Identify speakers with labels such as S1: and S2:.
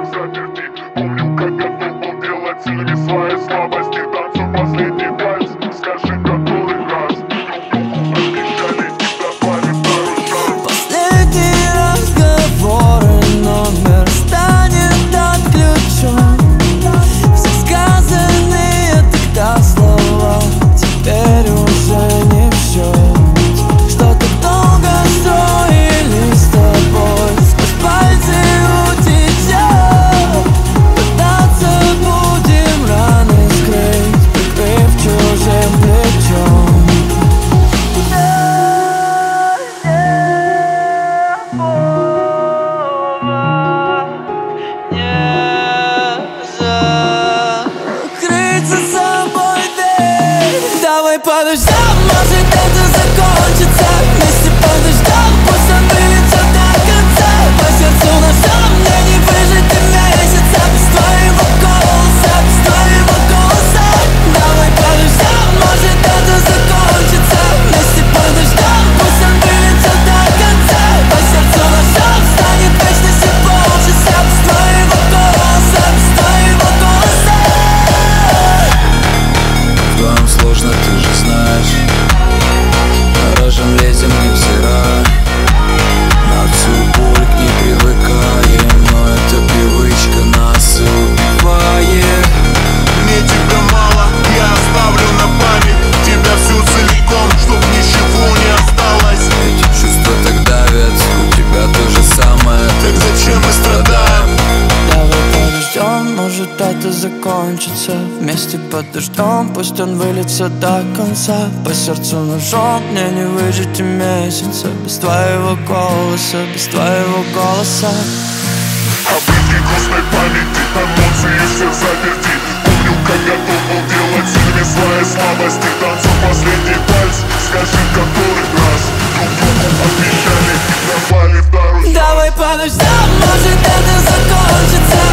S1: заперти. Помню, как готов был делать всеми свои слабости. Танцуй последний вальс, скажи, который раз. Обещали и давали второй шанс.
S2: Последний разговор и номер станет отключен. Все сказанные тогда слова теперь уже не в счет. Что так долго строили с тобой, сквозь пальцы утечет. Пытаться будем раны скрыть, прикрыв чужим плечом. Закрыть за собой дверь. Давай подождем, может это закончится. Вместе подождем, пусть он вылетит до конца. По сердцу ножом мне не выжить и месяца без твоего голоса, без твоего голоса. Давай подождем, может это закончится. Вместе подождем, пусть он вылетит до конца. По сердцу ножом станет вечность и полчаса без твоего голоса, без твоего голоса.
S3: Вдвоем сложно, ты же знаешь. Рожем лезем, невзирая на всю боль, к ней привыкаем. Но эта привычка нас и убивает.
S4: Мне тебя мало, я оставлю на память тебя всю целиком, чтоб ничего не осталось.
S3: Эти чувства так давят, у тебя то же самое.
S4: Так зачем мы страдаем?
S2: Давай подождем, может это закончится. Вместе подождем, пусть он выльется до конца. По сердцу ножом мне не выжить и месяца без твоего голоса, без твоего голоса.
S1: Обрывки грустной памяти, эмоции все заперти. Помню, как готов был делать всеми свои слабости. Танцуй последний вальс, скажи, который раз. Друг другу обещали и давали второй шанс.
S2: Давай подождем, может это закончится.